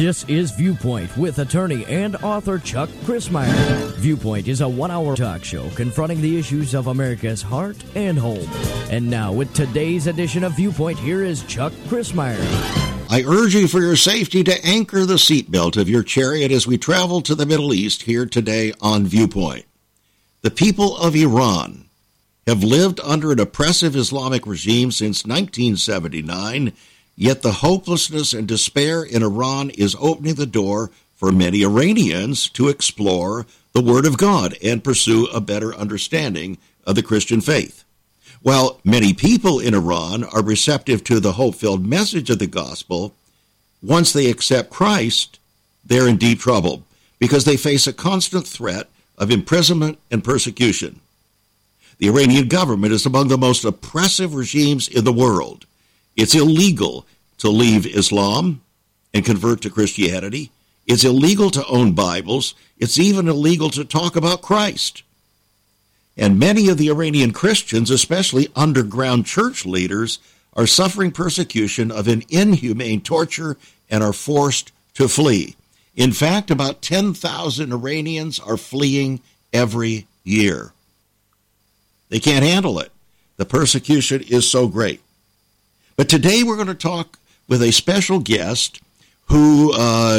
This is Viewpoint with attorney and author Chuck Crismier. Viewpoint is a one-hour talk show confronting the issues of America's heart and home. And now, with today's edition of Viewpoint, here is Chuck Crismier. I urge you for your safety to anchor the seatbelt of your chariot as we travel to the Middle East here today on Viewpoint. The people of Iran have lived under an oppressive Islamic regime since 1979, yet the hopelessness and despair in Iran is opening the door for many Iranians to explore the Word of God and pursue a better understanding of the Christian faith. While many people in Iran are receptive to the hope-filled message of the gospel, once they accept Christ, they're in deep trouble because they face a constant threat of imprisonment and persecution. The Iranian government is among the most oppressive regimes in the world. It's illegal to leave Islam and convert to Christianity. It's illegal to own Bibles. It's even illegal to talk about Christ. And many of the Iranian Christians, especially underground church leaders, are suffering persecution of an inhumane torture and are forced to flee. In fact, about 10,000 Iranians are fleeing every year. They can't handle it. The persecution is so great. But today we're going to talk with a special guest who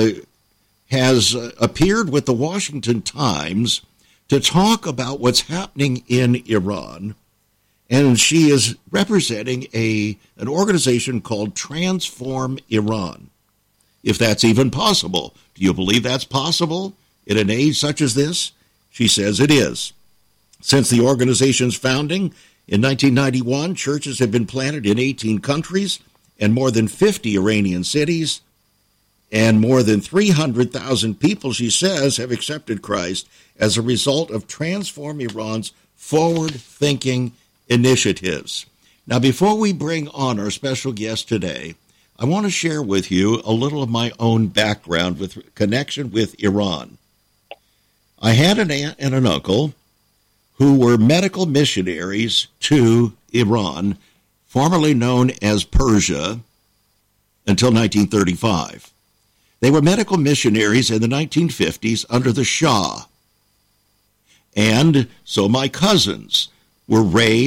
has appeared with the Washington Times to talk about what's happening in Iran. And she is representing an organization called Transform Iran. If that's even possible. Do you believe that's possible in an age such as this? She says it is. Since the organization's founding in 1991, churches have been planted in 18 countries and more than 50 Iranian cities, and more than 300,000 people, she says, have accepted Christ as a result of Transform Iran's forward-thinking initiatives. Now, before we bring on our special guest today, I want to share with you a little of my own background with connection with Iran. I had an aunt and an uncle who were medical missionaries to Iran, formerly known as Persia, until 1935. They were medical missionaries in the 1950s under the Shah. And so my cousins were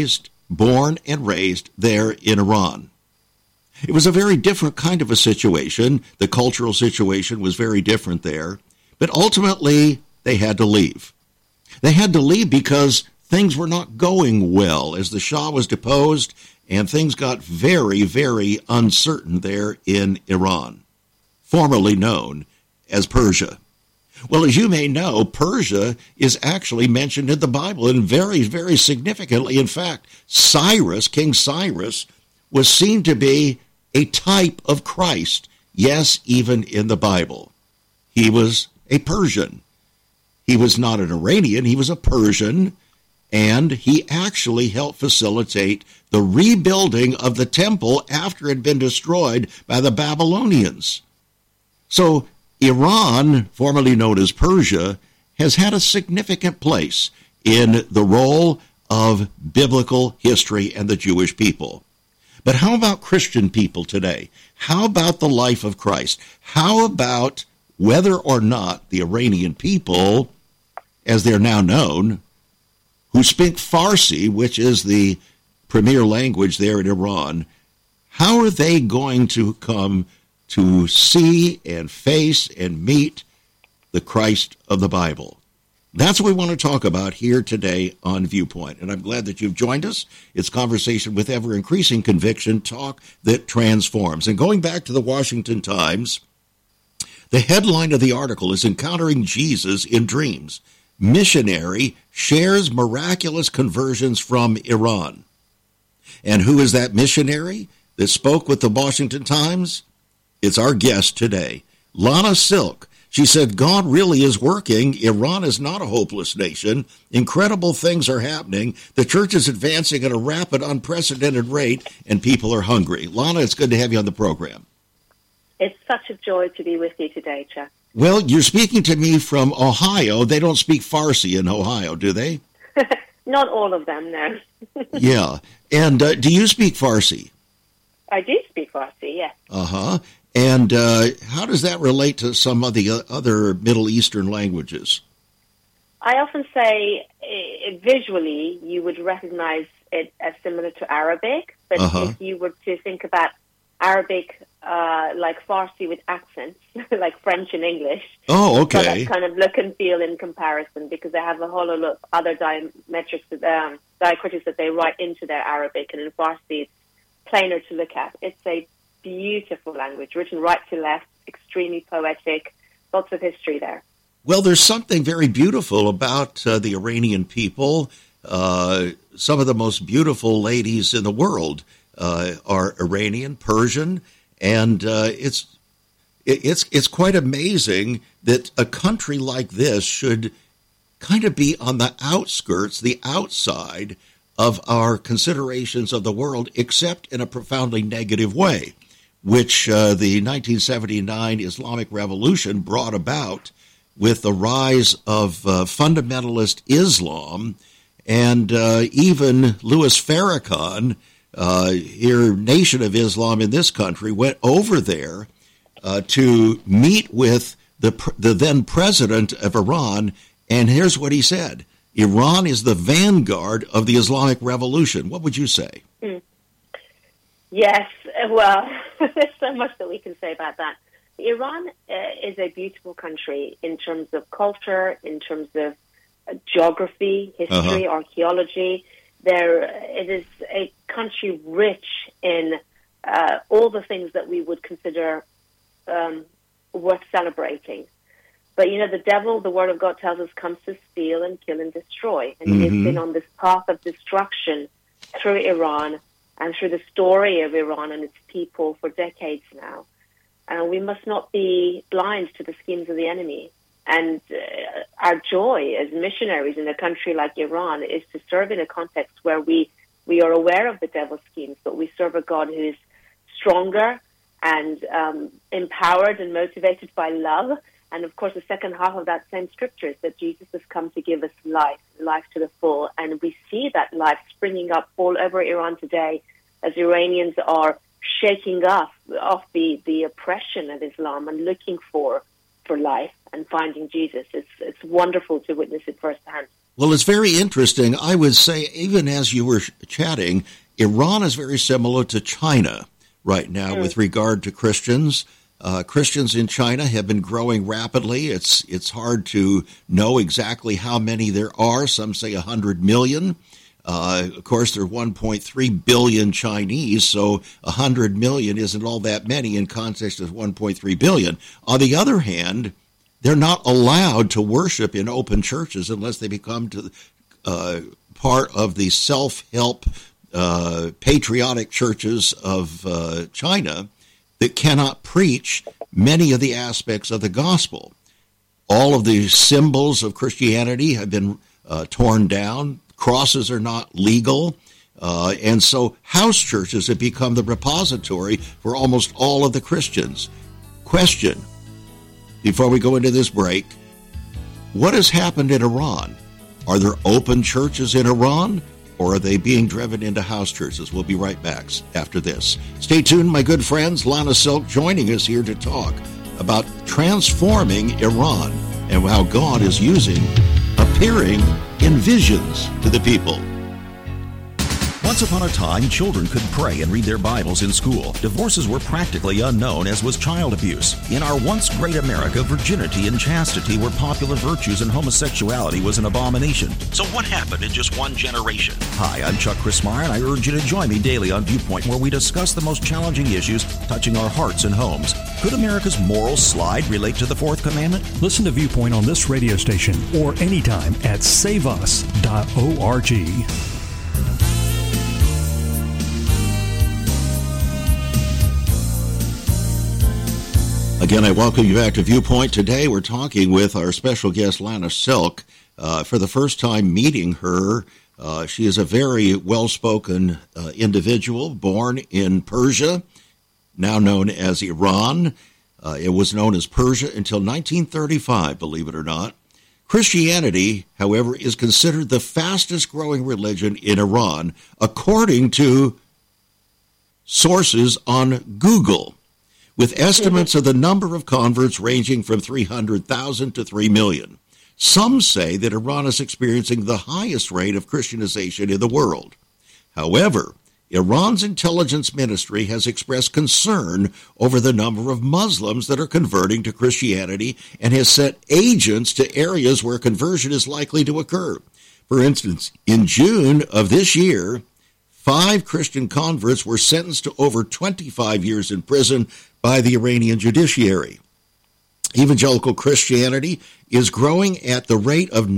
born and raised there in Iran. It was a very different kind of a situation. The cultural situation was very different there. But ultimately, they had to leave. They had to leave because things were not going well as the Shah was deposed and things got very, very uncertain there in Iran, formerly known as Persia. Well, as you may know, Persia is actually mentioned in the Bible and very, very significantly. In fact, King Cyrus, was seen to be a type of Christ, yes, even in the Bible. He was a Persian. He was not an Iranian, he was a Persian, and he actually helped facilitate the rebuilding of the temple after it had been destroyed by the Babylonians. So Iran, formerly known as Persia, has had a significant place in the role of biblical history and the Jewish people. But how about Christian people today? How about the life of Christ? How about whether or not the Iranian people, as they're now known, who speak Farsi, which is the premier language there in Iran, how are they going to come to see and face and meet the Christ of the Bible? That's what we want to talk about here today on Viewpoint. And I'm glad that you've joined us. It's conversation with ever-increasing conviction, talk that transforms. And going back to the Washington Times, the headline of the article is Encountering Jesus in Dreams. Missionary shares miraculous conversions from Iran. And who is that missionary that spoke with the Washington Times? It's our guest today, Lana Silk. She said, God really is working. Iran is not a hopeless nation. Incredible things are happening. The church is advancing at a rapid, unprecedented rate, and people are hungry. Lana, it's good to have you on the program. It's such a joy to be with you today, Chuck. Well, you're speaking to me from Ohio. They don't speak Farsi in Ohio, do they? Not all of them, no. Yeah. And do you speak Farsi? I do speak Farsi, yes. Uh-huh. And how does that relate to some of the other Middle Eastern languages? I often say visually you would recognize it as similar to Arabic, but if you were to think about Arabic like Farsi with accents, like French and English. Oh, okay. So that kind of look and feel in comparison, because they have a whole lot of other diacritics that they write into their Arabic, and in Farsi it's plainer to look at. It's a beautiful language, written right to left, extremely poetic, lots of history there. Well, there's something very beautiful about the Iranian people. Some of the most beautiful ladies in the world are Iranian, Persian, and it's quite amazing that a country like this should kind of be on the outskirts, the outside of our considerations of the world, except in a profoundly negative way, which the 1979 Islamic Revolution brought about with the rise of fundamentalist Islam, and even Louis Farrakhan, here Nation of Islam in this country, went over there to meet with the then president of Iran, and here's what he said. Iran is the vanguard of the Islamic Revolution. What would you say? Yes, well, there's so much that we can say about that. Iran is a beautiful country in terms of culture, in terms of geography, history, archaeology. It is a country rich in all the things that we would consider worth celebrating. But, you know, the devil, the Word of God tells us, comes to steal and kill and destroy. And he has been on this path of destruction through Iran and through the story of Iran and its people for decades now. And we must not be blind to the schemes of the enemy. And our joy as missionaries in a country like Iran is to serve in a context where we are aware of the devil's schemes, but we serve a God who is stronger and empowered and motivated by love. And, of course, the second half of that same scripture is that Jesus has come to give us life to the full. And we see that life springing up all over Iran today as Iranians are shaking off the oppression of Islam and looking for life and finding Jesus. It's wonderful to witness it firsthand. Well, it's very interesting. I would say, even as you were chatting, Iran is very similar to China right now with regard to Christians. Christians in China have been growing rapidly. It's hard to know exactly how many there are. Some say 100 million. Of course, there are 1.3 billion Chinese, so 100 million isn't all that many in context of 1.3 billion. On the other hand, they're not allowed to worship in open churches unless they become part of the self-help patriotic churches of China that cannot preach many of the aspects of the gospel. All of the symbols of Christianity have been torn down. Crosses are not legal. And so house churches have become the repository for almost all of the Christians. Question, before we go into this break, what has happened in Iran? Are there open churches in Iran, or are they being driven into house churches? We'll be right back after this. Stay tuned, my good friends. Lana Silk joining us here to talk about transforming Iran and how God is appearing in visions to the people. Once upon a time, children could pray and read their Bibles in school. Divorces were practically unknown, as was child abuse. In our once great America, virginity and chastity were popular virtues and homosexuality was an abomination. So what happened in just one generation? Hi, I'm Chuck Christmeyer, and I urge you to join me daily on Viewpoint, where we discuss the most challenging issues touching our hearts and homes. Could America's moral slide relate to the Fourth Commandment? Listen to Viewpoint on this radio station or anytime at saveus.org. Again, I welcome you back to Viewpoint. Today we're talking with our special guest, Lana Silk. For the first time meeting her, she is a very well-spoken individual, born in Persia, now known as Iran. It was known as Persia until 1935, believe it or not. Christianity, however, is considered the fastest-growing religion in Iran, according to sources on Google. with estimates of the number of converts ranging from 300,000 to 3 million. Some say that Iran is experiencing the highest rate of Christianization in the world. However, Iran's intelligence ministry has expressed concern over the number of Muslims that are converting to Christianity and has sent agents to areas where conversion is likely to occur. For instance, in June of this year, 5 Christian converts were sentenced to over 25 years in prison by the Iranian judiciary. Evangelical Christianity is growing at the rate of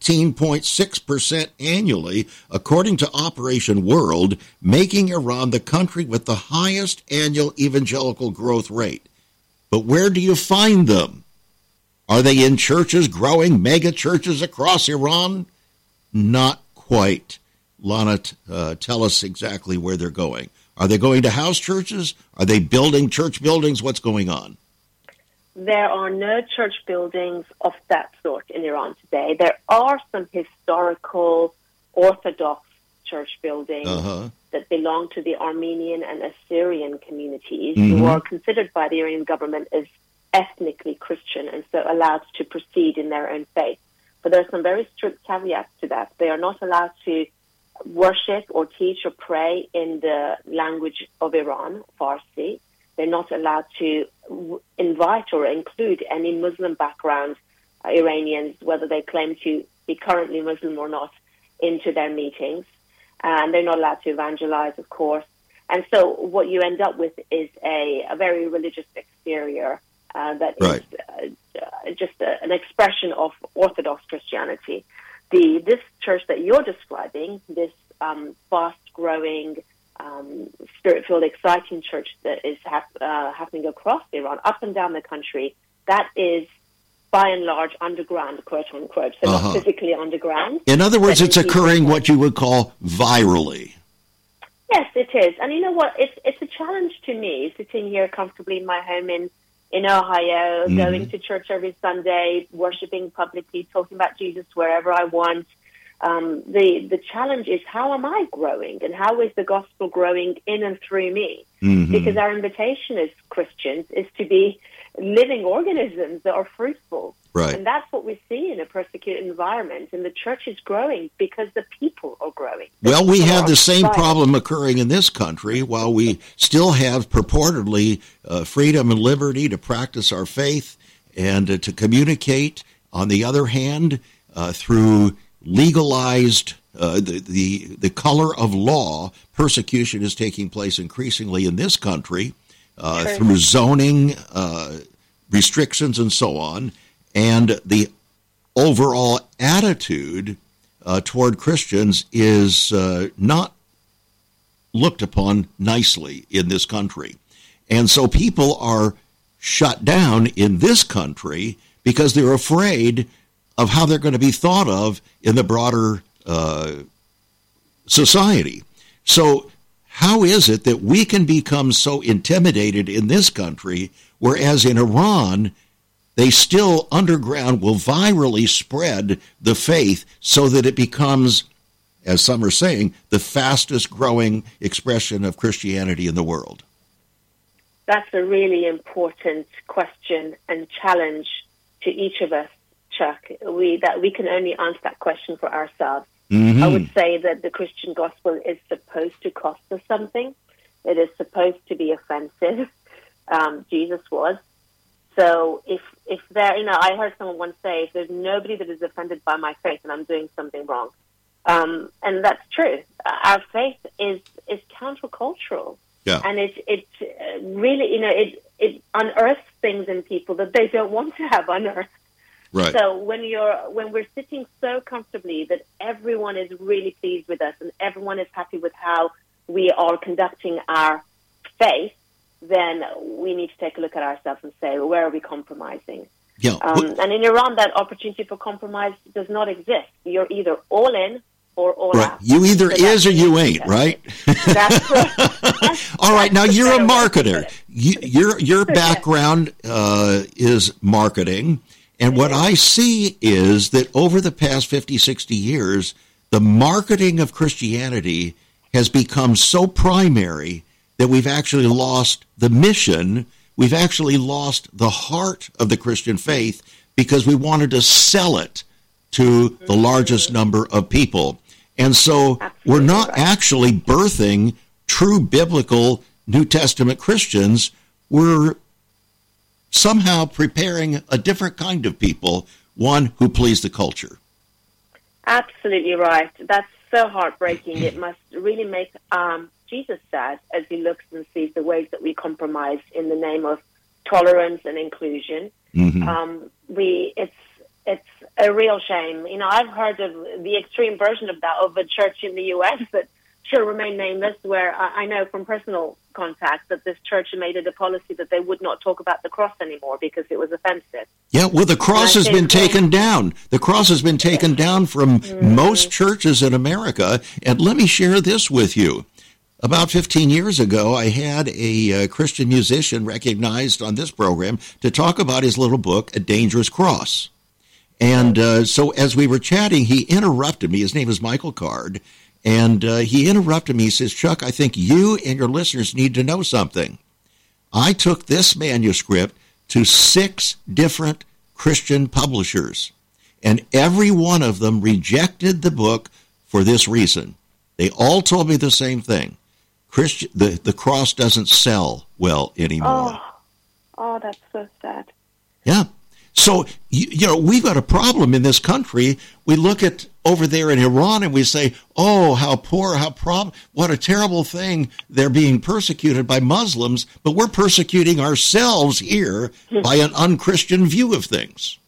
19.6% annually, according to Operation World, making Iran the country with the highest annual evangelical growth rate. But where do you find them? Are they in churches, growing mega churches across Iran? Not quite. Lana, tell us exactly where they're going. Are they going to house churches? Are they building church buildings? What's going on? There are no church buildings of that sort in Iran today. There are some historical Orthodox church buildings that belong to the Armenian and Assyrian communities who are considered by the Iranian government as ethnically Christian and so allowed to proceed in their own faith. But there are some very strict caveats to that. They are not allowed to worship or teach or pray in the language of Iran, Farsi. They're not allowed to invite or include any Muslim background Iranians, whether they claim to be currently Muslim or not, into their meetings. And they're not allowed to evangelize, of course. And so what you end up with is a very religious exterior that is just an expression of Orthodox Christianity. This church that you're describing, this fast-growing, spirit-filled, exciting church that is happening across Iran, up and down the country, that is, by and large, underground, quote-unquote, so not physically underground. In other words, it's occurring what you would call virally. Yes, it is. And you know what? It's a challenge to me, sitting here comfortably in my home in Ohio, going to church every Sunday, worshiping publicly, talking about Jesus wherever I want. The challenge is, how am I growing, and how is the gospel growing in and through me? Because our invitation as Christians is to be living organisms that are fruitful. Right. And that's what we see in a persecuted environment. And the church is growing because the people are growing. Well, we have the same problem occurring in this country. While we still have purportedly freedom and liberty to practice our faith and to communicate, on the other hand, through legalized the color of law, persecution is taking place increasingly in this country through zoning restrictions and so on. And the overall attitude toward Christians is not looked upon nicely in this country. And so people are shut down in this country because they're afraid of how they're going to be thought of in the broader society. So how is it that we can become so intimidated in this country, whereas in Iran, they still underground will virally spread the faith so that it becomes, as some are saying, the fastest growing expression of Christianity in the world? That's a really important question and challenge to each of us, Chuck. We can only answer that question for ourselves. I would say that the Christian gospel is supposed to cost us something. It is supposed to be offensive. Jesus was. So if there, I heard someone once say, if there's nobody that is offended by my faith, then I'm doing something wrong. And that's true. Our faith is countercultural. Yeah. And it really, it unearths things in people that they don't want to have unearthed. Right. So when we're sitting so comfortably that everyone is really pleased with us and everyone is happy with how we are conducting our faith, then we need to take a look at ourselves and say, well, where are we compromising? Yeah. And in Iran, that opportunity for compromise does not exist. You're either all in or all out. You either is or you ain't, right? That's right. All right. Now, you're a marketer. Your background is marketing. And what I see is that over the past 50, 60 years, the marketing of Christianity has become so primary that we've actually lost the mission, we've actually lost the heart of the Christian faith because we wanted to sell it to the largest number of people. And so we're not actually birthing true biblical New Testament Christians. We're somehow preparing a different kind of people, one who please the culture. Absolutely right. That's so heartbreaking. It must really make Jesus sad as he looks and sees the ways that we compromise in the name of tolerance and inclusion. It's a real shame. You know, I've heard of the extreme version of that of a church in the U.S. that shall remain nameless, where I know from personal contact that this church made it a policy that they would not talk about the cross anymore because it was offensive. Yeah, well, the cross has been taken down. The cross has been taken down from most churches in America. And let me share this with you. About 15 years ago, I had a Christian musician recognized on this program to talk about his little book, A Dangerous Cross. And so as we were chatting, he interrupted me. His name is Michael Card. And he interrupted me. He says, Chuck, I think you and your listeners need to know something. I took this manuscript to 6 different Christian publishers, and every one of them rejected the book for this reason. They all told me the same thing. The cross doesn't sell well anymore. Oh, that's so sad. Yeah. So, you know, we've got a problem in this country. We look at over there in Iran and we say, oh, how poor, what a terrible thing. They're being persecuted by Muslims, but we're persecuting ourselves here by an unchristian view of things.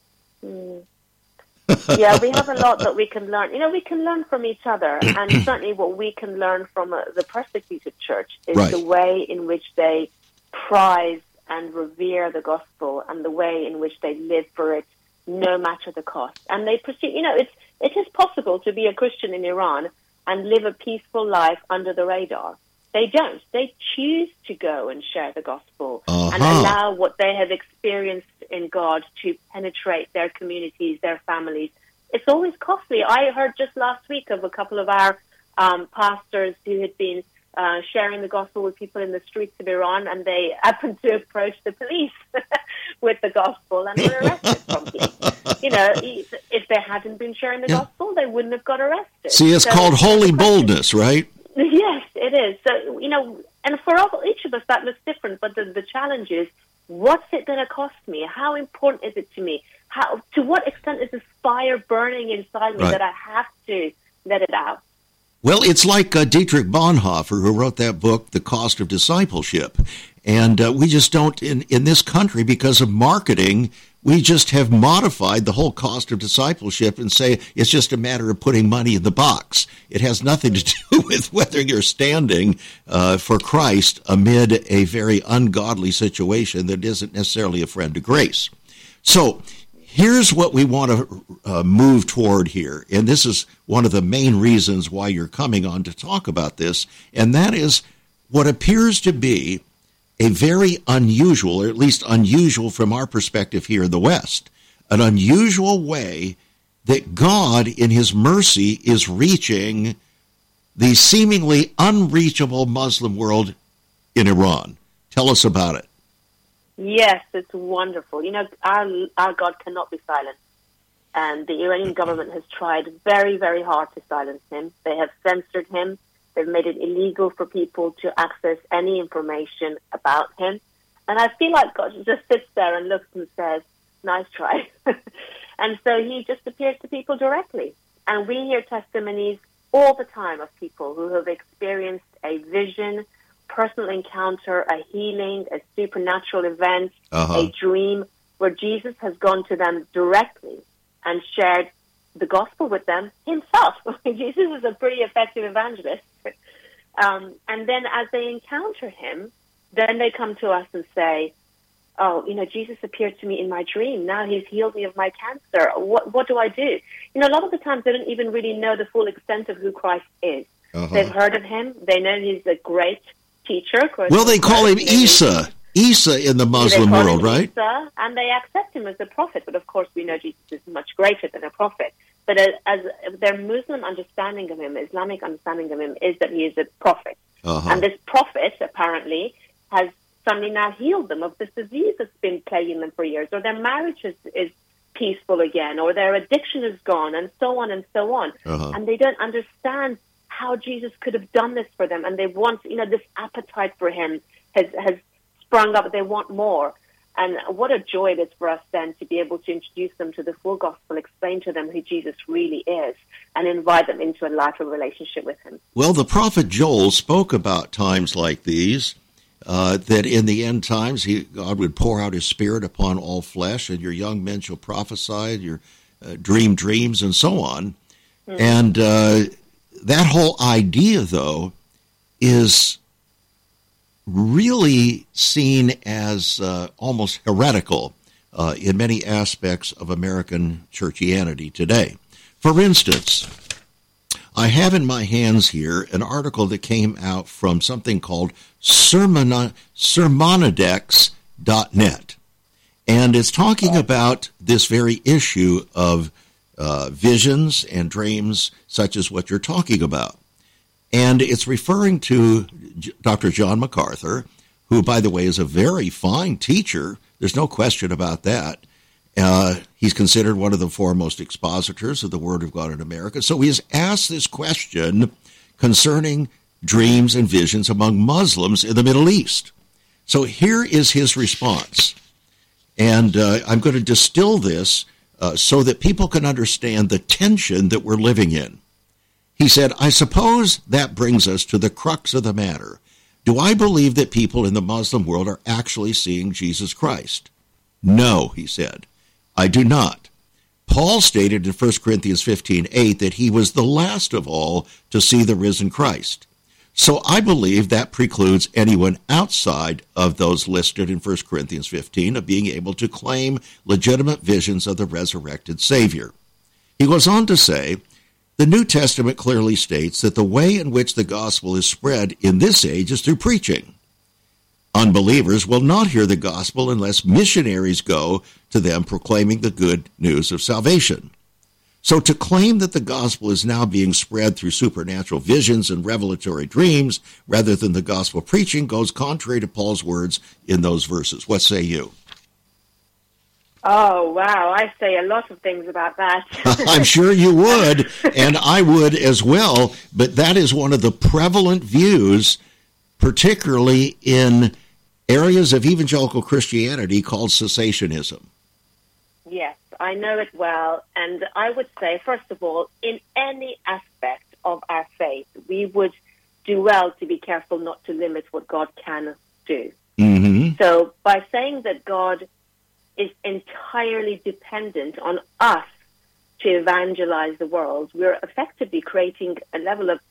Yeah, we have a lot that we can learn. You know, we can learn from each other, and certainly what we can learn from the persecuted church is the way in which they prize and revere the gospel and the way in which they live for it, no matter the cost. And they pursue, you know, it is possible to be a Christian in Iran and live a peaceful life under the radar. They don't. They choose to go and share the gospel and allow what they have experienced in God to penetrate their communities, their families. It's always costly. I heard just last week of a couple of our pastors who had been sharing the gospel with people in the streets of Iran, and they happened to approach the police with the gospel and were arrested promptly. You know, if they hadn't been sharing the gospel, they wouldn't have got arrested. See, it's called holy boldness, right? Yes, it is. So, you know, and for each of us that looks different, but the challenge is, what's it going to cost me? How important is it to me? To what extent is this fire burning inside me that I have to let it out? Well, it's like Dietrich Bonhoeffer, who wrote that book, The Cost of Discipleship. And we just don't, in this country, because of marketing, we just have modified the whole cost of discipleship and say it's just a matter of putting money in the box. It has nothing to do with whether you're standing for Christ amid a very ungodly situation that isn't necessarily a friend to grace. So here's what we want to move toward here, and this is one of the main reasons why you're coming on to talk about this, and that is what appears to be a very unusual, or at least unusual from our perspective here in the West, an unusual way that God, in his mercy, is reaching the seemingly unreachable Muslim world in Iran. Tell us about it. Yes, it's wonderful. You know, our God cannot be silent. And the Iranian government has tried very, very hard to silence him. They have censored him. They've made it illegal for people to access any information about him. And I feel like God just sits there and looks and says, nice try. And so he just appears to people directly. And we hear testimonies all the time of people who have experienced a vision, personal encounter, a healing, a supernatural event, a dream, where Jesus has gone to them directly and shared the gospel with them himself. Jesus is a pretty effective evangelist. And then as they encounter him, then they come to us and say, oh, you know, Jesus appeared to me in my dream. Now he's healed me of my cancer. What do I do? You know, a lot of the times they don't even really know the full extent of who Christ is. They've heard of him. They know he's a great teacher. Well, they call him Isa. Isa in the Muslim world, right? Isa, and they accept him as a prophet. But of course, we know Jesus is much greater than a prophet. But as their Muslim understanding of him, Islamic understanding of him, is that he is a prophet. And this prophet, apparently, has suddenly now healed them of this disease that's been plaguing them for years, or their marriage is peaceful again, or their addiction is gone, and so on and so on. And they don't understand how Jesus could have done this for them, and they want, this appetite for him has sprung up. They want more. And what a joy it is for us then to be able to introduce them to the full gospel, explain to them who Jesus really is, and invite them into a life of relationship with him. Well, the prophet Joel spoke about times like these, that in the end times God would pour out his Spirit upon all flesh, and your young men shall prophesy, your dream dreams, and so on. And that whole idea, though, is really seen as almost heretical in many aspects of American churchianity today. For instance, I have in my hands here an article that came out from something called Sermonidex.net, and it's talking about this very issue of visions and dreams such as what you're talking about. And it's referring to Dr. John MacArthur, who, by the way, is a very fine teacher. There's no question about that. He's considered one of the foremost expositors of the Word of God in America. So he has asked this question concerning dreams and visions among Muslims in the Middle East. So here is his response. And I'm going to distill this so that people can understand the tension that we're living in. He said, I suppose that brings us to the crux of the matter. Do I believe that people in the Muslim world are actually seeing Jesus Christ? No, he said, I do not. Paul stated in 1 Corinthians 15:8 that he was the last of all to see the risen Christ. So I believe that precludes anyone outside of those listed in 1 Corinthians 15 of being able to claim legitimate visions of the resurrected Savior. He goes on to say, the New Testament clearly states that the way in which the gospel is spread in this age is through preaching. Unbelievers will not hear the gospel unless missionaries go to them proclaiming the good news of salvation. So to claim that the gospel is now being spread through supernatural visions and revelatory dreams rather than the gospel preaching goes contrary to Paul's words in those verses. What say you? Oh, wow. I say a lot of things about that. I'm sure you would, and I would as well, but that is one of the prevalent views, particularly in areas of evangelical Christianity called cessationism. Yes, I know it well, and I would say, first of all, in any aspect of our faith, we would do well to be careful not to limit what God can do. Mm-hmm. So by saying that God is entirely dependent on us to evangelize the world, we're effectively creating a level of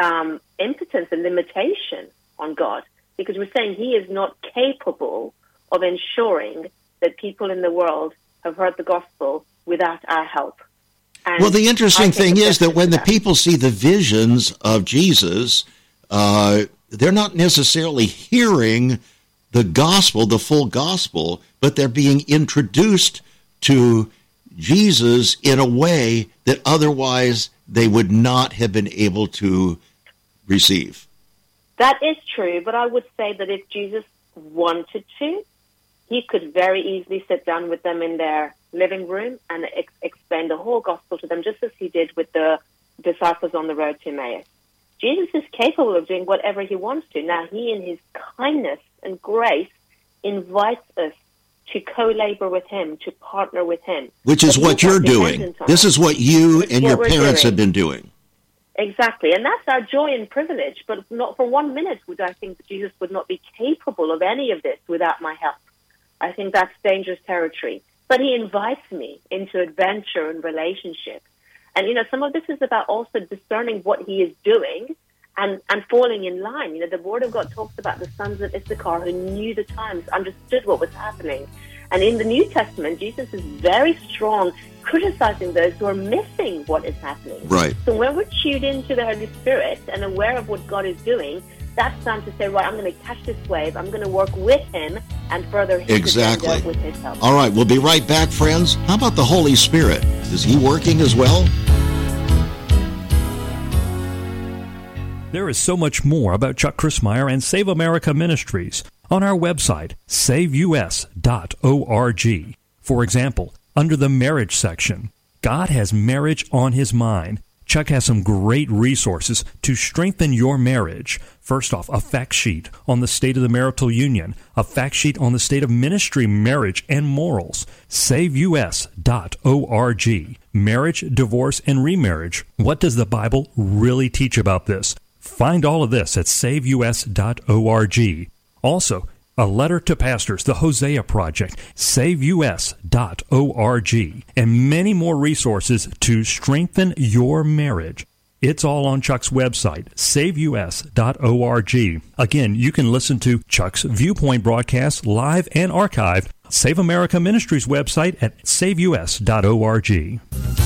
impotence and limitation on God, because we're saying he is not capable of ensuring that people in the world have heard the gospel without our help. And well, the interesting thing is that when the people see the visions of Jesus, they're not necessarily hearing the gospel, the full gospel, but they're being introduced to Jesus in a way that otherwise they would not have been able to receive. That is true, but I would say that if Jesus wanted to, he could very easily sit down with them in their living room and explain the whole gospel to them, just as he did with the disciples on the road to Emmaus. Jesus is capable of doing whatever he wants to. Now, he, in his kindness and grace, invites us to co-labor with him, to partner with him. Which is what you're doing. This is what you and your parents have been doing. Exactly, and that's our joy and privilege, but not for 1 minute would I think that Jesus would not be capable of any of this without my help. I think that's dangerous territory. But he invites me into adventure and relationship. And, some of this is about also discerning what he is doing and falling in line. The Word of God talks about the sons of Issachar who knew the times, understood what was happening. And in the New Testament, Jesus is very strong criticizing those who are missing what is happening. Right. So when we're tuned into the Holy Spirit and aware of what God is doing, that's time to say, right, I'm going to catch this wave. I'm going to work with him and further his agenda with his help. All right, we'll be right back, friends. How about the Holy Spirit? Is he working as well? There is so much more about Chuck Crismier and Save America Ministries on our website, saveus.org. For example, under the marriage section, God has marriage on his mind. Chuck has some great resources to strengthen your marriage. First off, a fact sheet on the state of the marital union, a fact sheet on the state of ministry, marriage, and morals. SaveUS.org. Marriage, divorce, and remarriage. What does the Bible really teach about this? Find all of this at SaveUS.org. Also, a letter to pastors, the Hosea Project, SaveUS.org, and many more resources to strengthen your marriage. It's all on Chuck's website, SaveUS.org. Again, you can listen to Chuck's Viewpoint broadcast live and archived. Save America Ministries website at SaveUS.org.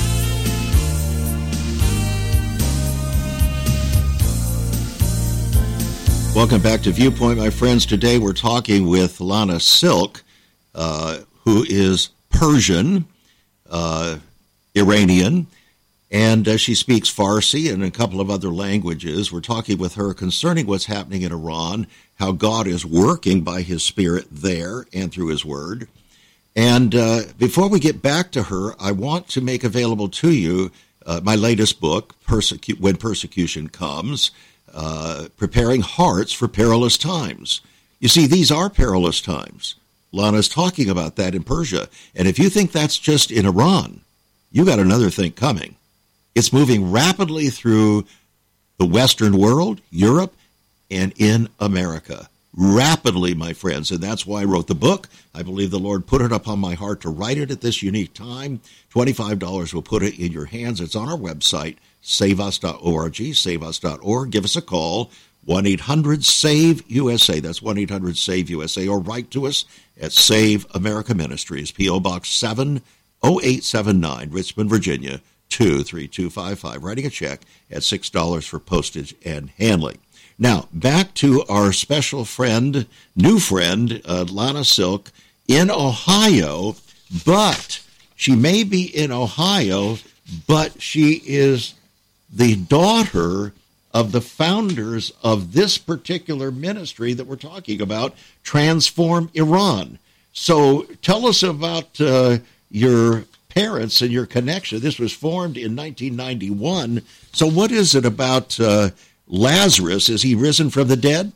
Welcome back to Viewpoint, my friends. Today we're talking with Lana Silk, who is Persian, Iranian, and she speaks Farsi and a couple of other languages. We're talking with her concerning what's happening in Iran, how God is working by his Spirit there and through his Word. And before we get back to her, I want to make available to you my latest book, When Persecution Comes, Preparing Hearts for Perilous Times. You see, these are perilous times. Lana's talking about that in Persia. And if you think that's just in Iran, you got another thing coming. It's moving rapidly through the Western world, Europe, and in America. Rapidly, my friends, and that's why I wrote the book. I believe the Lord put it upon my heart to write it at this unique time. $25 will put it in your hands. It's on our website, saveus.org, saveus.org. Give us a call, 1-800-SAVE-USA. That's 1-800-SAVE-USA, or write to us at Save America Ministries, P.O. Box 70879, Richmond, Virginia, 23255. Writing a check at $6 for postage and handling. Now, back to our special friend, new friend, Lana Silk in Ohio, but she may be in Ohio, but she is the daughter of the founders of this particular ministry that we're talking about, Transform Iran. So tell us about your parents and your connection. This was formed in 1991. So what is it about Lazarus? Is he risen from the dead?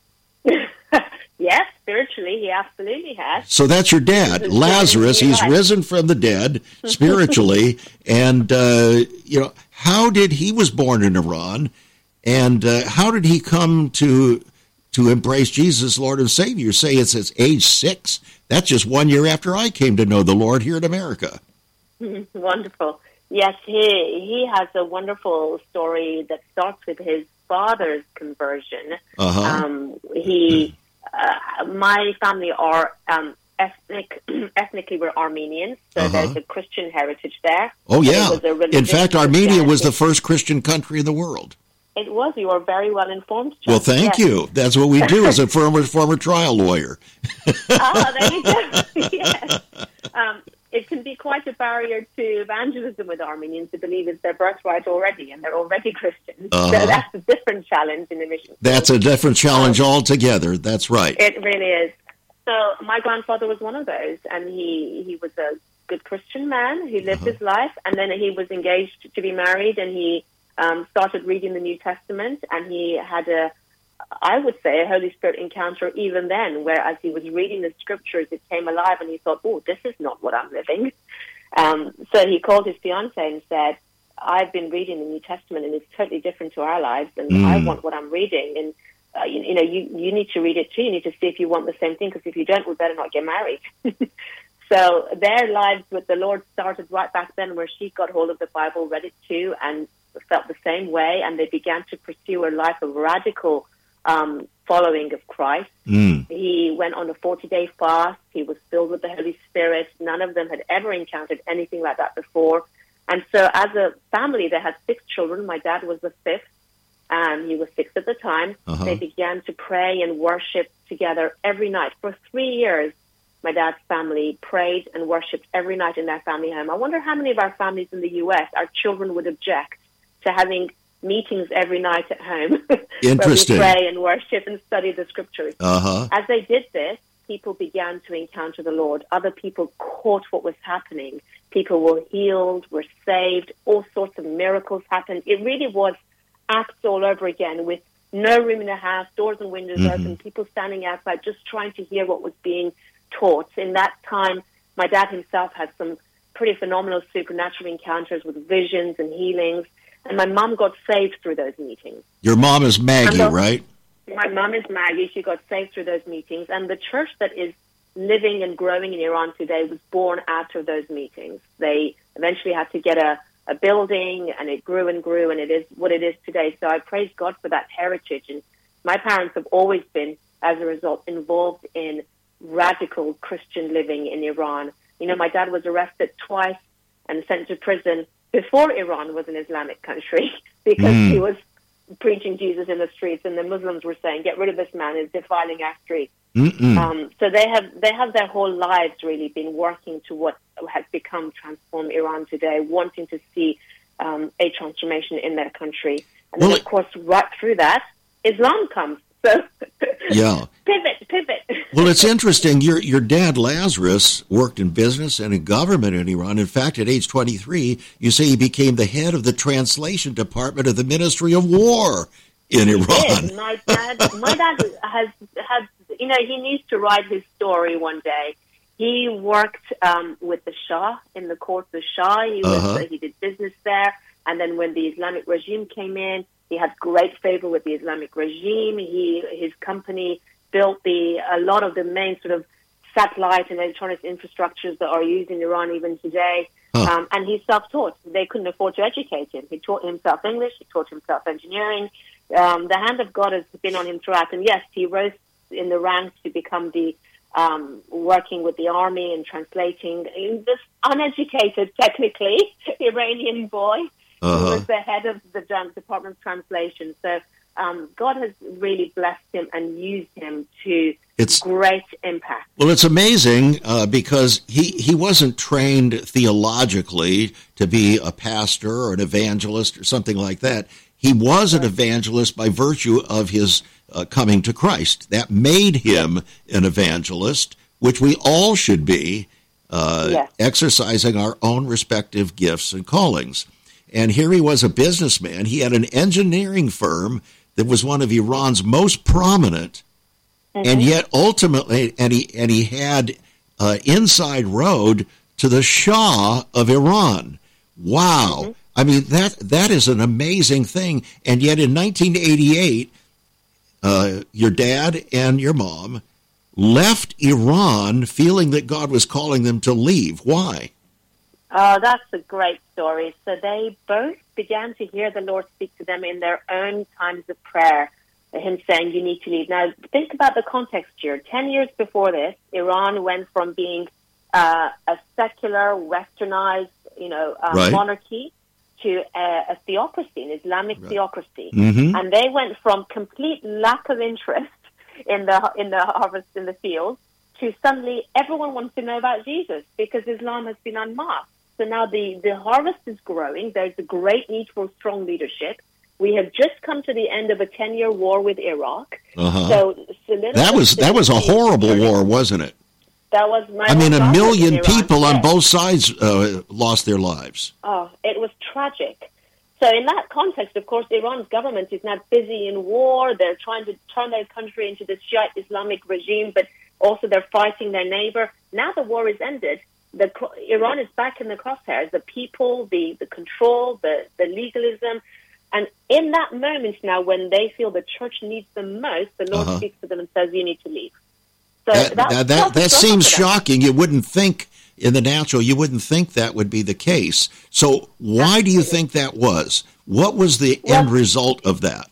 Yes, spiritually, he absolutely has. So that's your dad, Lazarus. He's risen from the dead spiritually. And, how did he was born in Iran, and how did he come to embrace Jesus, Lord and Savior? You say it's at age 6. That's just 1 year after I came to know the Lord here in America. Wonderful. Yes, he has a wonderful story that starts with his father's conversion. My family are ethnically we're Armenians, so there's a Christian heritage there. Oh, yeah. In fact, Armenia was the first Christian country in the world. It was. You were very well informed, Chuck. Well, thank you. That's what we do as a former trial lawyer. There you go. Yes. It can be quite a barrier to evangelism with Armenians to believe it's their birthright already, and they're already Christians. So that's a different challenge in the mission. That's a different challenge altogether. That's right. It really is. So my grandfather was one of those, and he was a good Christian man. He lived his life, and then he was engaged to be married, and he started reading the New Testament, and he had a Holy Spirit encounter even then, where as he was reading the scriptures, it came alive, and he thought, oh, this is not what I'm living. So he called his fiancée and said, I've been reading the New Testament, and it's totally different to our lives, and I want what I'm reading, and you need to read it too. You need to see if you want the same thing, because if you don't, we better not get married. So their lives with the Lord started right back then, where she got hold of the Bible, read it too, and felt the same way, and they began to pursue a life of radical following of Christ. He went on a 40-day fast. He was filled with the Holy Spirit. None of them had ever encountered anything like that before. And so as a family, they had 6 children. My dad was the 5th. He was 6 at the time. They began to pray and worship together every night. For 3 years, my dad's family prayed and worshipped every night in their family home. I wonder how many of our families in the U.S., our children would object to having meetings every night at home Interesting. where we pray and worship and study the scriptures. Uh-huh. As they did this, people began to encounter the Lord. Other people caught what was happening. People were healed, were saved, all sorts of miracles happened. It really was Acts all over again, with no room in the house, doors and windows open, people standing outside just trying to hear what was being taught. In that time, my dad himself had some pretty phenomenal supernatural encounters with visions and healings, and my mom got saved through those meetings. Your mom is Maggie, right? My mom is Maggie. She got saved through those meetings, and the church that is living and growing in Iran today was born out of those meetings. They eventually had to get a building, and it grew and grew, and it is what it is today. So I praise God for that heritage. And my parents have always been, as a result, involved in radical Christian living in Iran. You know, my dad was arrested twice and sent to prison before Iran was an Islamic country because he was preaching Jesus in the streets, and the Muslims were saying, "Get rid of this man; he's defiling our streets." So they have their whole lives really been working to what has become transformed Iran today, wanting to see a transformation in their country. And then, of course, right through that, Islam comes. So yeah, pivot. Well, it's interesting. Your dad, Lazarus, worked in business and in government in Iran. In fact, at age 23, you say he became the head of the translation department of the Ministry of War in Iran. My dad has had, you know, he needs to write his story one day. He worked with the Shah in the court of the Shah. He did business there. And then when the Islamic regime came in, he had great favor with the Islamic regime. His company built a lot of the main sort of satellite and electronics infrastructures that are used in Iran even today. And he's self-taught. They couldn't afford to educate him. He taught himself English. He taught himself engineering. The hand of God has been on him throughout. And yes, he rose in the ranks to become the working with the army and translating. This uneducated, technically, Iranian boy who was the head of the Department of Translation. So God has really blessed him and used him to great impact. Well, it's amazing because he wasn't trained theologically to be a pastor or an evangelist or something like that. He was an evangelist by virtue of his coming to Christ. That made him an evangelist, which we all should be, exercising our own respective gifts and callings. And here he was, a businessman. He had an engineering firm that was one of Iran's most prominent, and yet ultimately, and he had inside road to the Shah of Iran. Wow. I mean, that is an amazing thing. And yet in 1988, your dad and your mom left Iran feeling that God was calling them to leave. Why? Oh, that's a great story. So they both began to hear the Lord speak to them in their own times of prayer, him saying, you need to leave. Now, think about the context here. 10 years before this, Iran went from being a secular, westernized, monarchy to a theocracy, an Islamic theocracy. And they went from complete lack of interest in the harvest in the field to suddenly everyone wants to know about Jesus because Islam has been unmasked. So now the harvest is growing. There's a great need for strong leadership. We have just come to the end of a 10-year war with Iraq. So that was a horrible war, wasn't it? That was a million people on both sides lost their lives. Oh, it was tragic. So in that context, of course, Iran's government is now busy in war. They're trying to turn their country into this Shiite Islamic regime, but also they're fighting their neighbor. Now the war is ended. Iran is back in the crosshairs. The people, the control, the legalism. And in that moment now, when they feel the church needs them most, the Lord speaks to them and says, you need to leave. So that seems shocking. You wouldn't think in the natural, you wouldn't think that would be the case. So why do you think that was? What was the end result of that?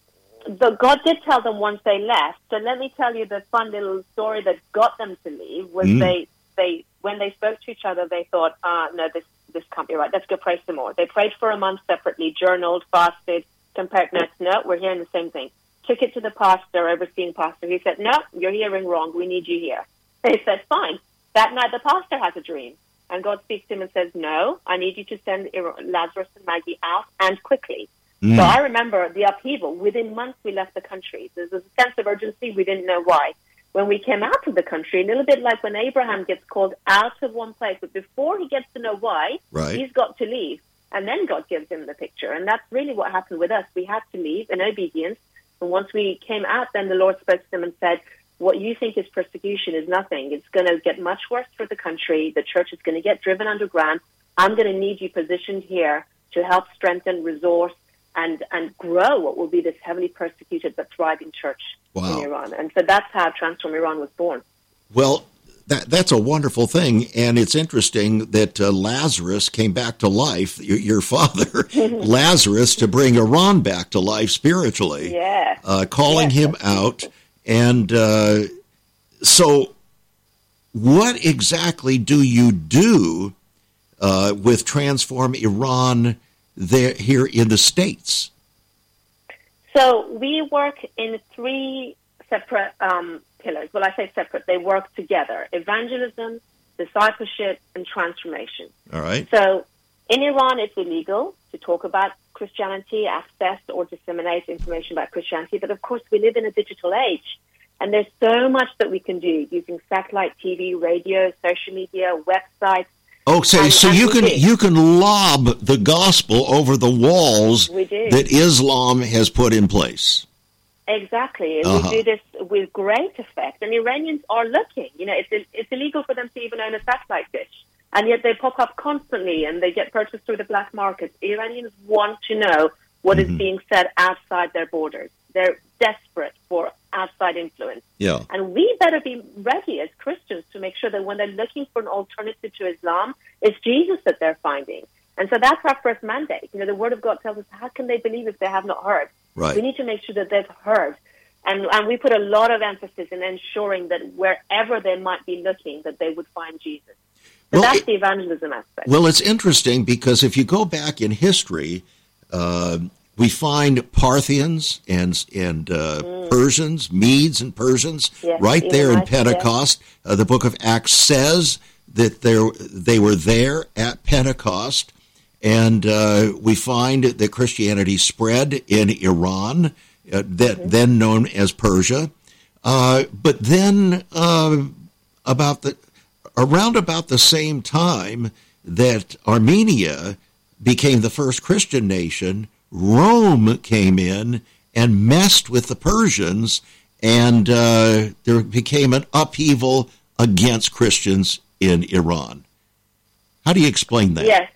God did tell them once they left. So let me tell you the fun little story that got them to leave was they when they spoke to each other, they thought, no, this can't be right. Let's go pray some more. They prayed for a month separately, journaled, fasted, compared notes. No, we're hearing the same thing. Took it to the pastor, overseeing pastor. He said, no, you're hearing wrong. We need you here. They said, fine. That night, the pastor has a dream. And God speaks to him and says, no, I need you to send Lazarus and Maggie out and quickly. So I remember the upheaval. Within months, we left the country. There's a sense of urgency. We didn't know why. When we came out of the country, a little bit like when Abraham gets called out of one place, but before he gets to know why, he's got to leave. And then God gives him the picture. And that's really what happened with us. We had to leave in obedience. And once we came out, then the Lord spoke to them and said, what you think is persecution is nothing. It's going to get much worse for the country. The church is going to get driven underground. I'm going to need you positioned here to help strengthen, resource, and grow what will be this heavily persecuted but thriving church in Iran. And so that's how Transform Iran was born. Well, that's a wonderful thing, and it's interesting that Lazarus came back to life, your father, Lazarus, to bring Iran back to life spiritually, calling him out. And so what exactly do you do with Transform Iran here in the States? So we work in three separate pillars. Well, I say separate. They work together. Evangelism, discipleship, and transformation. All right. So in Iran, it's illegal to talk about Christianity, access or disseminate information about Christianity. But of course, we live in a digital age. And there's so much that we can do using satellite TV, radio, social media, websites. Okay, so you can lob the gospel over the walls that Islam has put in place. Exactly. And we do this with great effect. And Iranians are looking. You know, it's illegal for them to even own a satellite dish. And yet they pop up constantly and they get purchased through the black market. Iranians want to know what is being said outside their borders. They're desperate for outside influence. Yeah. And we better be ready as Christians to make sure that when they're looking for an alternative to Islam, it's Jesus that they're finding. And so that's our first mandate. You know, the Word of God tells us, how can they believe if they have not heard? Right. We need to make sure that they've heard. And we put a lot of emphasis in ensuring that wherever they might be looking, that they would find Jesus. So that's the evangelism aspect. Well, it's interesting because if you go back in history, we find Parthians and Persians, Medes and Persians, right there in Pentecost. The book of Acts says that they were there at Pentecost, and we find that Christianity spread in Iran, then known as Persia. But then around about the same time that Armenia became the first Christian nation, Rome came in and messed with the Persians, and there became an upheaval against Christians in Iran. How do you explain that? Yes.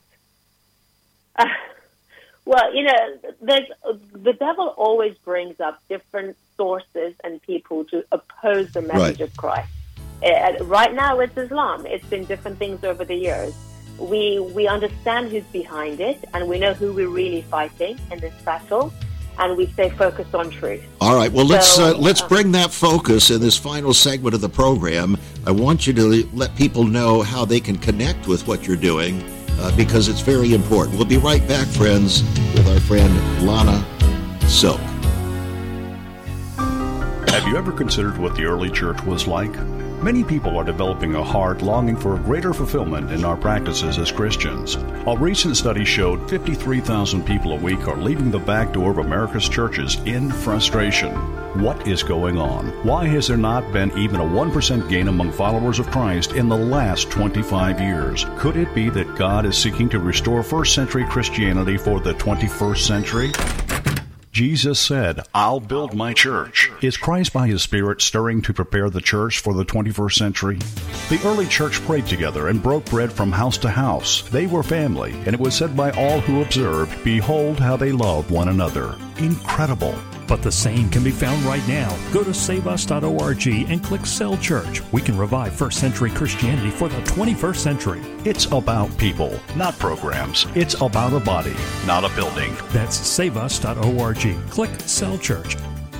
Well, you know, the devil always brings up different sources and people to oppose the message of Christ. Right now it's Islam. It's been different things over the years. We understand who's behind it, and we know who we're really fighting in this battle, and we stay focused on truth. All right. Well, let's bring that focus in this final segment of the program. I want you to let people know how they can connect with what you're doing, because it's very important. We'll be right back, friends, with our friend Lana Silk. Have you ever considered what the early church was like? Many people are developing a heart longing for a greater fulfillment in our practices as Christians. A recent study showed 53,000 people a week are leaving the back door of America's churches in frustration. What is going on? Why has there not been even a 1% gain among followers of Christ in the last 25 years? Could it be that God is seeking to restore first century Christianity for the 21st century? Jesus said, "I'll build my church." Is Christ by His Spirit stirring to prepare the church for the 21st century? The early church prayed together and broke bread from house to house. They were family, and it was said by all who observed, "Behold how they love one another." Incredible. But the same can be found right now. Go to saveus.org and click Cell Church. We can revive first century Christianity for the 21st century. It's about people, not programs. It's about a body, not a building. That's saveus.org. Click Cell Church.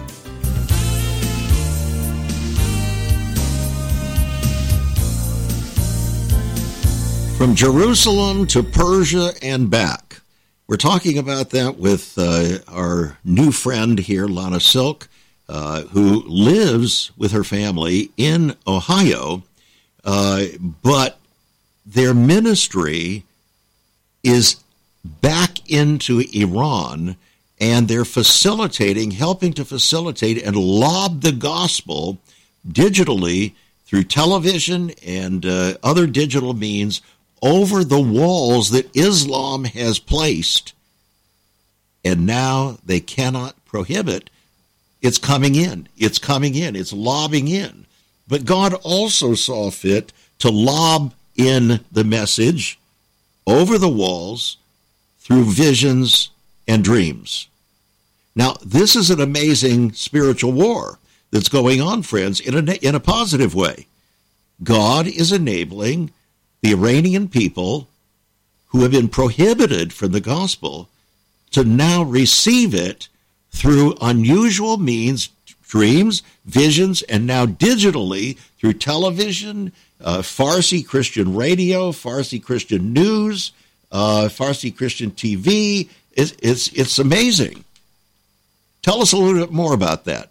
From Jerusalem to Persia and back. We're talking about that with our new friend here, Lana Silk, who lives with her family in Ohio, but their ministry is back into Iran, and they're helping to facilitate and lob the gospel digitally through television and other digital means over the walls that Islam has placed. And now they cannot prohibit. It's coming in. It's coming in. It's lobbing in. But God also saw fit to lob in the message over the walls through visions and dreams. Now, this is an amazing spiritual war that's going on, friends, in a positive way. God is enabling the Iranian people who have been prohibited from the gospel to now receive it through unusual means, dreams, visions, and now digitally through television, Farsi Christian radio, Farsi Christian news, Farsi Christian TV. It's amazing. Tell us a little bit more about that.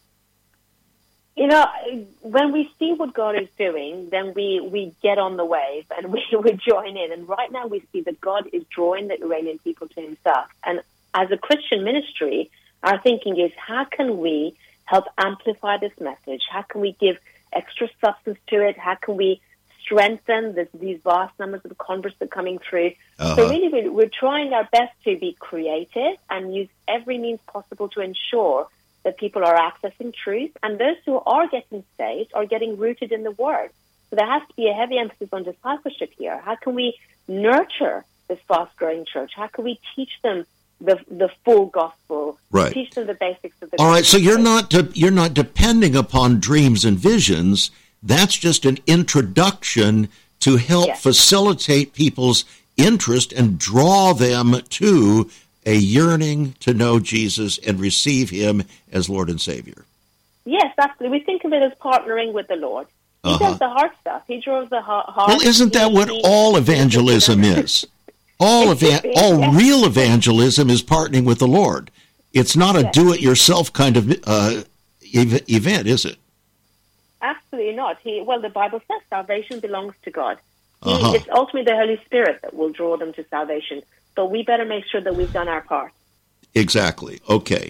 You know, when we see what God is doing, then we get on the wave and we join in. And right now we see that God is drawing the Iranian people to himself. And as a Christian ministry, our thinking is, how can we help amplify this message? How can we give extra substance to it? How can we strengthen these vast numbers of converts that are coming through? So really, we're trying our best to be creative and use every means possible to ensure that people are accessing truth, and those who are getting saved are getting rooted in the Word. So there has to be a heavy emphasis on discipleship here. How can we nurture this fast-growing church? How can we teach them the full gospel? Right. Teach them the basics of the. All right. So you're not depending upon dreams and visions. That's just an introduction to help facilitate people's interest and draw them to a yearning to know Jesus and receive him as Lord and Savior. Yes, absolutely. We think of it as partnering with the Lord. He does the heart stuff. He draws the heart. Well, isn't that what all evangelism is? All real evangelism is partnering with the Lord. It's not a do-it-yourself kind of event, is it? Absolutely not. The Bible says salvation belongs to God. It's ultimately the Holy Spirit that will draw them to salvation. So we better make sure that we've done our part. Exactly. Okay.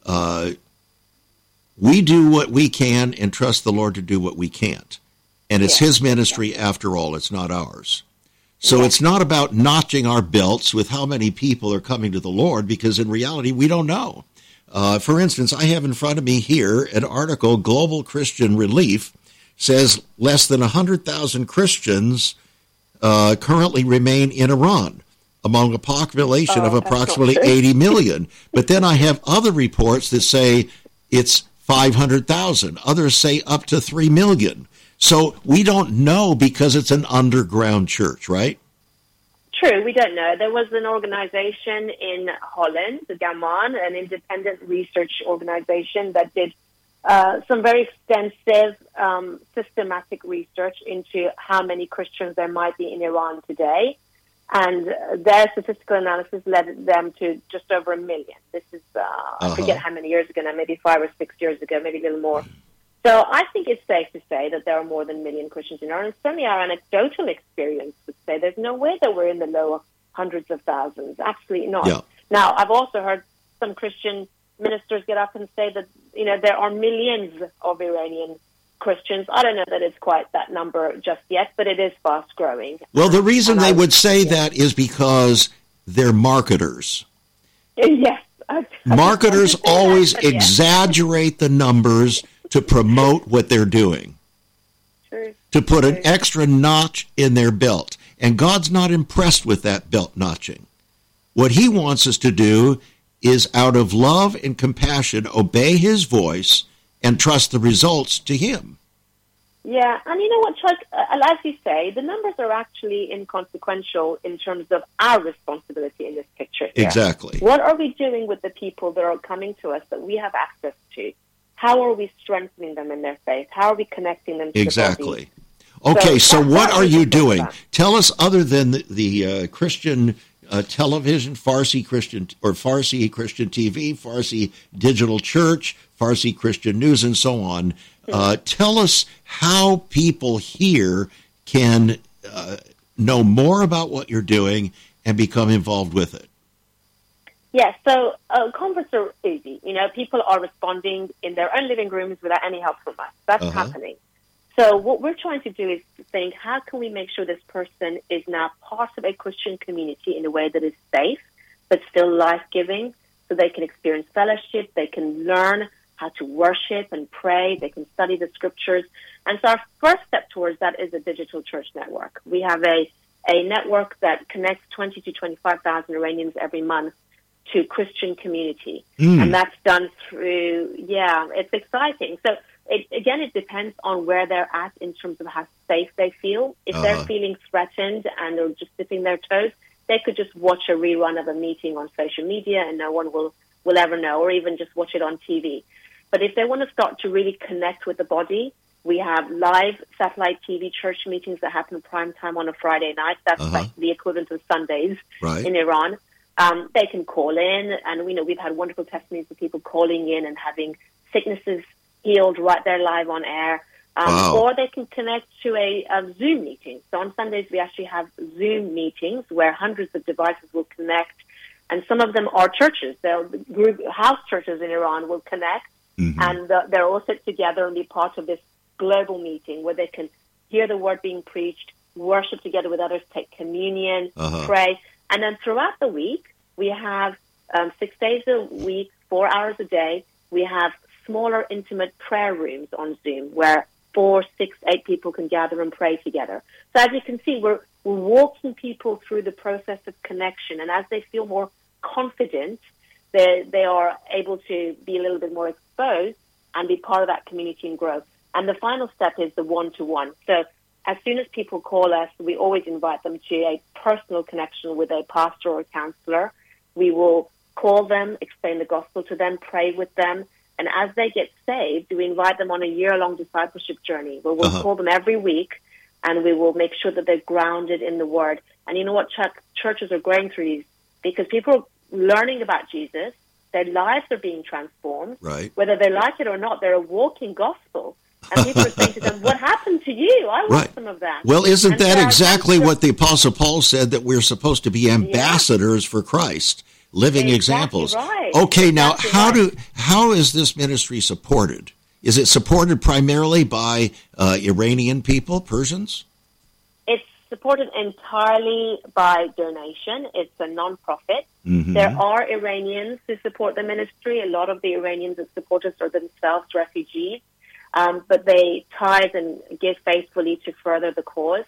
We do what we can and trust the Lord to do what we can't. And it's his ministry after all. It's not ours. So it's not about notching our belts with how many people are coming to the Lord, because in reality, we don't know. For instance, I have in front of me here an article, Global Christian Relief, says less than 100,000 Christians currently remain in Iran, among a population of approximately 80 million. But then I have other reports that say it's 500,000. Others say up to 3 million. So we don't know because it's an underground church, right? True, we don't know. There was an organization in Holland, the Gaman, an independent research organization that did some very extensive systematic research into how many Christians there might be in Iran today. And their statistical analysis led them to just over 1 million. This is, I forget how many years ago now, maybe 5 or 6 years ago, maybe a little more. So I think it's safe to say that there are more than 1 million Christians in Iran. And certainly our anecdotal experience would say there's no way that we're in the low hundreds of thousands. Absolutely not. Yeah. Now, I've also heard some Christian ministers get up and say that, there are millions of Iranian Christians. I don't know that it's quite that number just yet, but it is fast growing. Well, the reason they would say that is because they're marketers. Yes. Marketers always exaggerate the numbers to promote what they're doing. True. To put an extra notch in their belt. And God's not impressed with that belt notching. What he wants us to do is, out of love and compassion, obey his voice and trust the results to him. Yeah, and you know what, Chuck? As you say, the numbers are actually inconsequential in terms of our responsibility in this picture here. Exactly. What are we doing with the people that are coming to us that we have access to? How are we strengthening them in their faith? How are we connecting them to exactly. the body? Okay, so what are you doing? Tell us, other than the Christian television, Farsi Christian TV, Farsi Digital Church, Farsi Christian News, and so on. Tell us how people here can know more about what you're doing and become involved with it. Yes, so converts are easy. People are responding in their own living rooms without any help from us. That's happening. So what we're trying to do is to think, how can we make sure this person is now part of a Christian community in a way that is safe, but still life-giving, so they can experience fellowship, they can learn how to worship and pray, they can study the scriptures. And so our first step towards that is a digital church network. We have a network that connects 20 to 25,000 Iranians every month to Christian community. And that's done through, it's exciting. So it depends on where they're at in terms of how safe they feel. If they're feeling threatened and they're just dipping their toes, they could just watch a rerun of a meeting on social media and no one will ever know, or even just watch it on TV. But if they want to start to really connect with the body, we have live satellite TV church meetings that happen prime time on a Friday night. That's like the equivalent of Sundays in Iran. They can call in, and we know we've had wonderful testimonies of people calling in and having sicknesses healed right there live on air. Or they can connect to a Zoom meeting. So on Sundays, we actually have Zoom meetings where hundreds of devices will connect, and some of them are churches. The group house churches in Iran will connect, and they're all sit together and be part of this global meeting where they can hear the word being preached, worship together with others, take communion, pray. And then throughout the week, we have 6 days a week, 4 hours a day, we have smaller, intimate prayer rooms on Zoom where 4, 6, 8 people can gather and pray together. So as you can see, we're walking people through the process of connection. And as they feel more confident, they are able to be a little bit more exposed and be part of that community and grow. And the final step is the one-to-one. So as soon as people call us, we always invite them to a personal connection with a pastor or a counselor. We will call them, explain the gospel to them, pray with them. And as they get saved, we invite them on a year-long discipleship journey where we'll call them every week, and we will make sure that they're grounded in the Word. And you know what? Churches are going through these because people are learning about Jesus. Their lives are being transformed. Right. Whether they like it or not, they're a walking gospel. And people are saying to them, what happened to you? I want some of that. Well, isn't that exactly what the Apostle Paul said, that we're supposed to be ambassadors for Christ, living examples? Right. Okay, now how is this ministry supported? Is it supported primarily by Iranian people, Persians? It's supported entirely by donation. It's a non-profit. There are Iranians who support the ministry. A lot of the Iranians that support us are themselves refugees. But they tithe and give faithfully to further the cause.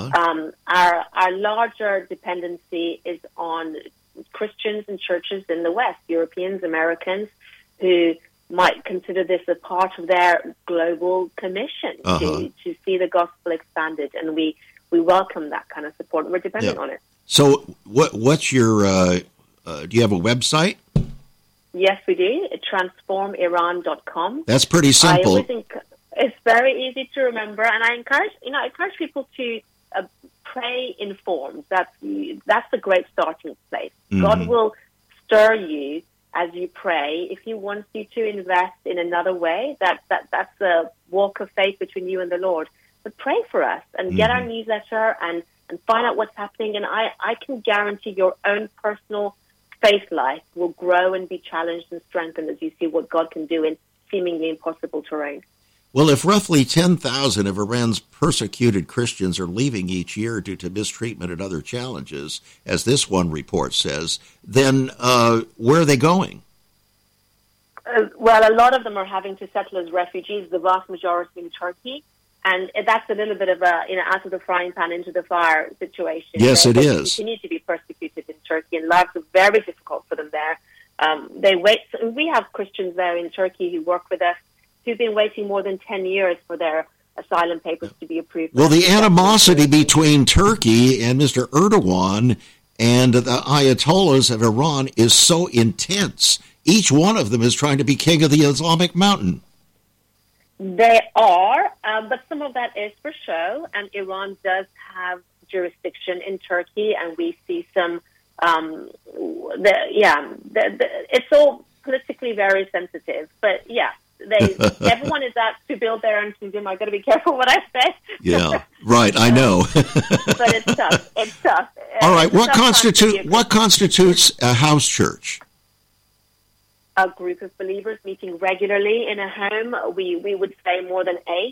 Our larger dependency is on Christians and churches in the West, Europeans, Americans, who might consider this a part of their global commission to see the gospel expanded. And we welcome that kind of support. We're dependent on it. So what's your, do you have a website? Yes, we do. Transformiran.com. That's pretty simple. I always think it's very easy to remember, and I encourage people to pray informed. That's a great starting place. God will stir you as you pray. If He wants you to invest in another way, that's a walk of faith between you and the Lord. But pray for us and get our newsletter and find out what's happening. And I can guarantee your own personal faith life will grow and be challenged and strengthened as you see what God can do in seemingly impossible terrain. Well, if roughly 10,000 of Iran's persecuted Christians are leaving each year due to mistreatment and other challenges, as this one report says, then where are they going? Well, a lot of them are having to settle as refugees, the vast majority in Turkey. And that's a little bit of a, out of the frying pan into the fire situation. Yes, it is. They continue to be persecuted in Turkey, and lives are very difficult for them there. They wait. We have Christians there in Turkey who work with us who've been waiting more than 10 years for their asylum papers to be approved. Well, the animosity between Turkey and Mr. Erdogan and the Ayatollahs of Iran is so intense. Each one of them is trying to be king of the Islamic mountain. They are, but some of that is for show, and Iran does have jurisdiction in Turkey, and we see some, it's all politically very sensitive, but everyone is out to build their own kingdom. I've got to be careful what I say. Yeah, right, I know. But it's tough. All right, what constitutes a house church? a group of believers meeting regularly in a home. We would say more than 8,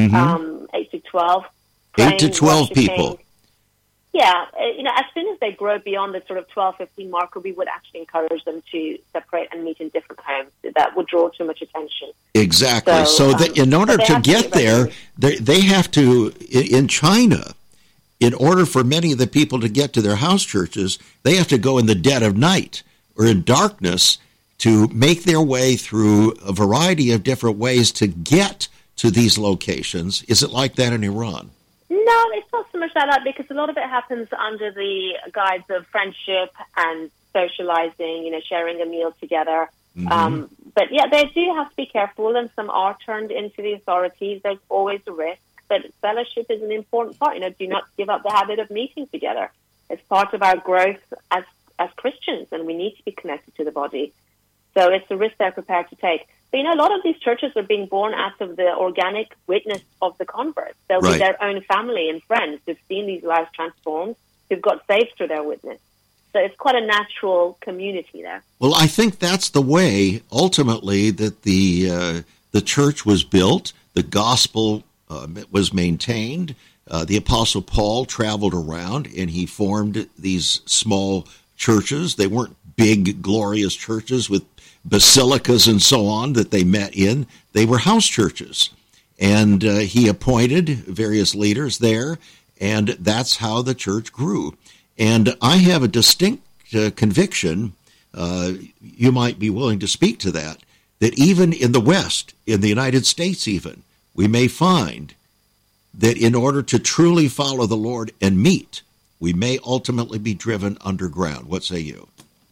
8 to 12. 8 to 12 people. Yeah, as soon as they grow beyond the sort of 12, 15 marker, we would actually encourage them to separate and meet in different homes. That would draw too much attention. Exactly. So that in order to get there, they have to, in China, in order for many of the people to get to their house churches, they have to go in the dead of night or in darkness to make their way through a variety of different ways to get to these locations. Is it like that in Iran? No, it's not so much like that, because a lot of it happens under the guise of friendship and socializing, sharing a meal together. But yeah, they do have to be careful, and some are turned into the authorities. There's always a risk, but fellowship is an important part. Do not give up the habit of meeting together. It's part of our growth as Christians, and we need to be connected to the body. So it's a risk they're prepared to take. But, a lot of these churches are being born out of the organic witness of the converts. They'll be their own family and friends who've seen these lives transformed, who've got saved through their witness. So it's quite a natural community there. Well, I think that's the way, ultimately, that the church was built, the gospel was maintained. The Apostle Paul traveled around, and he formed these small churches. They weren't big, glorious churches with basilicas and so on that they met in. They were house churches. And he appointed various leaders there, and that's how the church grew. And I have a distinct conviction, you might be willing to speak to that even in the West, in the United States even, we may find that in order to truly follow the Lord and meet, we may ultimately be driven underground. What say you?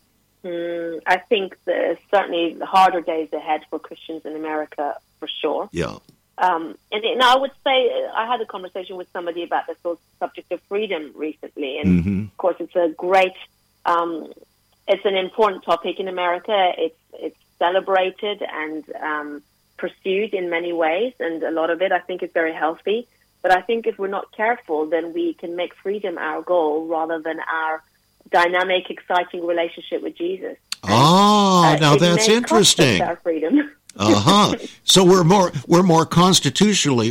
I think there's certainly the harder days ahead for Christians in America, for sure. Yeah. And I would say, I had a conversation with somebody about this whole subject of freedom recently, and of course it's a great, it's an important topic in America. It's celebrated and pursued in many ways, and a lot of it I think is very healthy. But I think if we're not careful, then we can make freedom our goal rather than our dynamic, exciting relationship with Jesus. Now that's interesting. Our freedom. So we're more constitutionally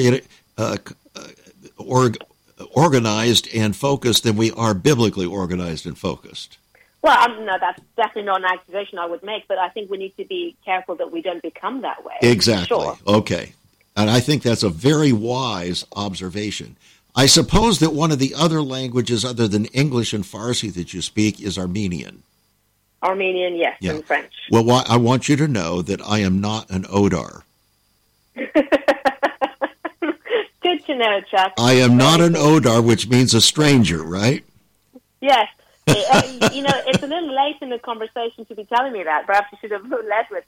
organized and focused than we are biblically organized and focused. Well, no, that's definitely not an accusation I would make, but I think we need to be careful that we don't become that way. Exactly. Sure. Okay. And I think that's a very wise observation. I suppose that one of the other languages other than English and Farsi that you speak is Armenian. Armenian, yes, yeah. And French. Well, I want you to know that I am not an Odar. Good to know, Chuck. I am not an Odar, which means a stranger, right? Yes. It's a little late in the conversation to be telling me that. Perhaps you should have led with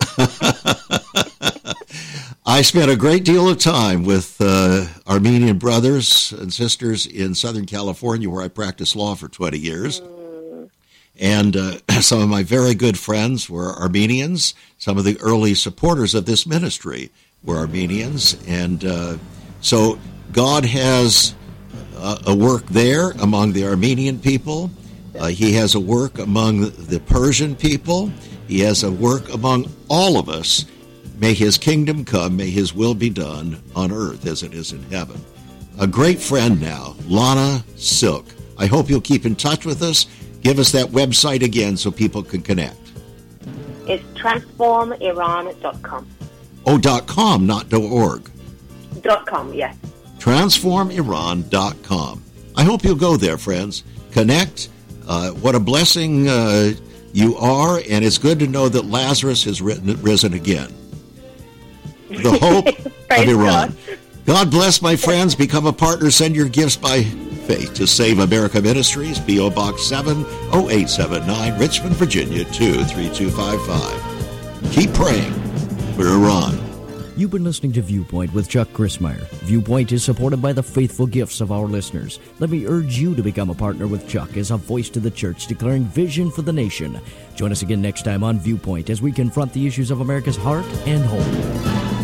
that. I spent a great deal of time with Armenian brothers and sisters in Southern California, where I practiced law for 20 years. And some of my very good friends were Armenians. Some of the early supporters of this ministry were Armenians. And so God has a work there among the Armenian people. He has a work among the Persian people. He has a work among all of us. May his kingdom come, may his will be done on earth as it is in heaven. A great friend now, Lana Silk. I hope you'll keep in touch with us. Give us that website again so people can connect. It's transformiran.com. Oh, .com, not .org. .com, yes. Transformiran.com. I hope you'll go there, friends. Connect. What a blessing you are, and it's good to know that Lazarus has risen again. The hope of Iran. God bless, my friends. Become a partner. Send your gifts by faith to Save America Ministries, P.O. Box 70879, Richmond, Virginia 23255. Keep praying for Iran. You've been listening to Viewpoint with Chuck Crismier. Viewpoint is supported by the faithful gifts of our listeners. Let me urge you to become a partner with Chuck as a voice to the church declaring vision for the nation. Join us again next time on Viewpoint as we confront the issues of America's heart and home.